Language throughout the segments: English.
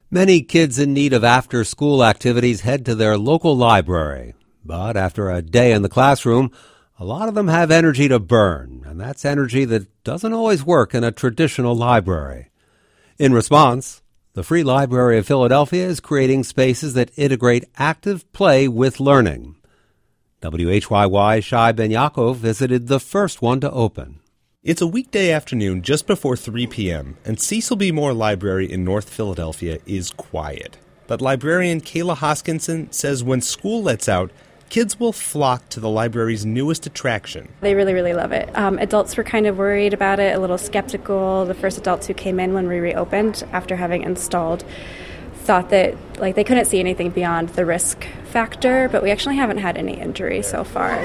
Many kids in need of after-school activities head to their local library. But after a day in the classroom, a lot of them have energy to burn, and that's energy that doesn't always work in a traditional library. In response, the Free Library of Philadelphia is creating spaces that integrate active play with learning. WHYY Shai Ben-Yaakov visited the first one to open. It's a weekday afternoon just before 3 p.m., and Cecil B. Moore Library in North Philadelphia is quiet. But librarian Kayla Hoskinson says when school lets out, kids will flock to the library's newest attraction. They really, really love it. Adults were kind of worried about it, a little skeptical. The first adults who came in when we reopened after having installed thought that they couldn't see anything beyond the risk factor, but we actually haven't had any injury so far.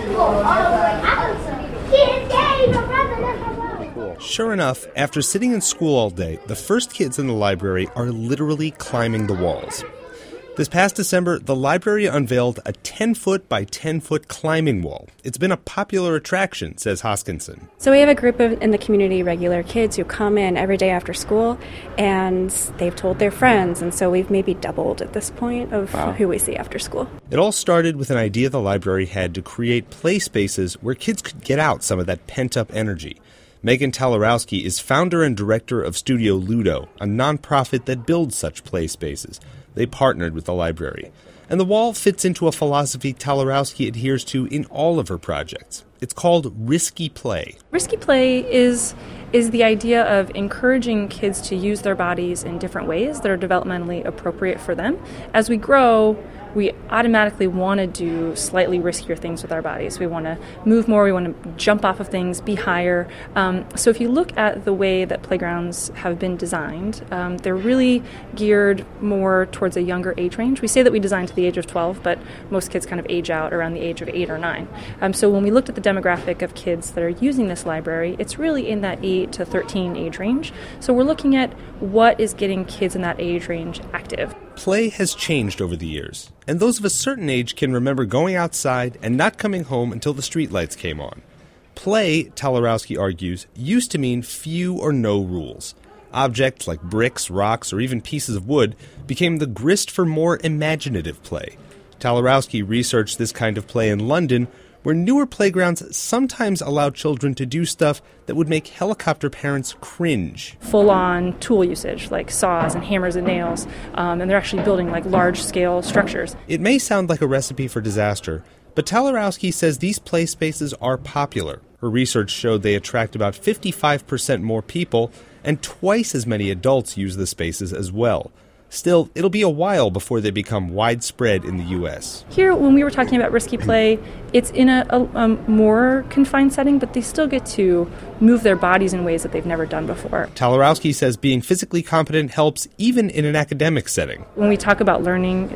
Sure enough, after sitting in school all day, the first kids in the library are literally climbing the walls. This past December, the library unveiled a 10-foot by 10-foot climbing wall. It's been a popular attraction, says Hoskinson. So we have a group of in the community regular kids who come in every day after school, and they've told their friends, and so we've maybe doubled at this point of who we see after school. It all started with an idea the library had to create play spaces where kids could get out some of that pent-up energy. Megan Talarowski is founder and director of Studio Ludo, a nonprofit that builds such play spaces. They partnered with the library. And the wall fits into a philosophy Talarowski adheres to in all of her projects. It's called risky play. Risky play is the idea of encouraging kids to use their bodies in different ways that are developmentally appropriate for them. As we grow, we automatically want to do slightly riskier things with our bodies. We want to move more, we want to jump off of things, be higher. So if you look at the way that playgrounds have been designed, they're really geared more towards a younger age range. We say that we design to the age of 12, but most kids kind of age out around the age of 8 or 9. So when we looked at the demographic of kids that are using this library, it's really in that 8 to 13 age range. So we're looking at what is getting kids in that age range active. Play has changed over the years, and those of a certain age can remember going outside and not coming home until the streetlights came on. Play, Talarowski argues, used to mean few or no rules. Objects like bricks, rocks, or even pieces of wood became the grist for more imaginative play. Talarowski researched this kind of play in London, where newer playgrounds sometimes allow children to do stuff that would make helicopter parents cringe. Full-on tool usage, like saws and hammers and nails, and they're actually building large-scale structures. It may sound like a recipe for disaster, but Talarowski says these play spaces are popular. Her research showed they attract about 55% more people, and twice as many adults use the spaces as well. Still, it'll be a while before they become widespread in the U.S. Here, when we were talking about risky play, it's in a more confined setting, but they still get to move their bodies in ways that they've never done before. Talarowski says being physically competent helps even in an academic setting. When we talk about learning,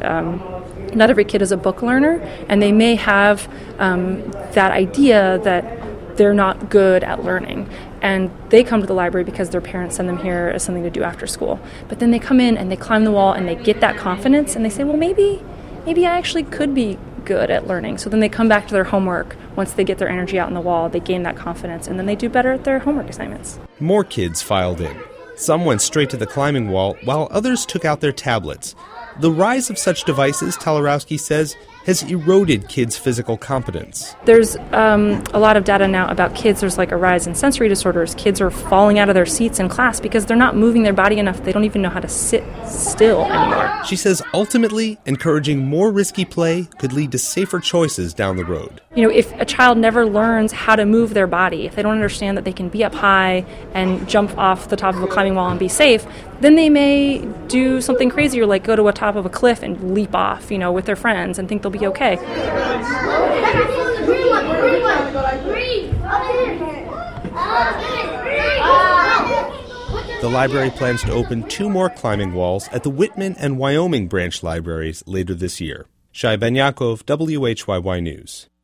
not every kid is a book learner, and they may have that idea that they're not good at learning. And they come to the library because their parents send them here as something to do after school. But then they come in and they climb the wall and they get that confidence and they say, well, maybe I actually could be good at learning. So then they come back to their homework. Once they get their energy out on the wall, they gain that confidence, and then they do better at their homework assignments. More kids filed in. Some went straight to the climbing wall, while others took out their tablets. The rise of such devices, Talarowski says, has eroded kids' physical competence. There's a lot of data now about kids. There's a rise in sensory disorders. Kids are falling out of their seats in class because they're not moving their body enough. They don't even know how to sit still anymore. She says ultimately, encouraging more risky play could lead to safer choices down the road. If a child never learns how to move their body, if they don't understand that they can be up high and jump off the top of a climbing wall and be safe, then they may do something crazier, like go to a top of a cliff and leap off, with their friends and think they'll be okay. The library plans to open 2 more climbing walls at the Whitman and Wyoming branch libraries later this year. Shai Ben-Yaakov, WHYY News.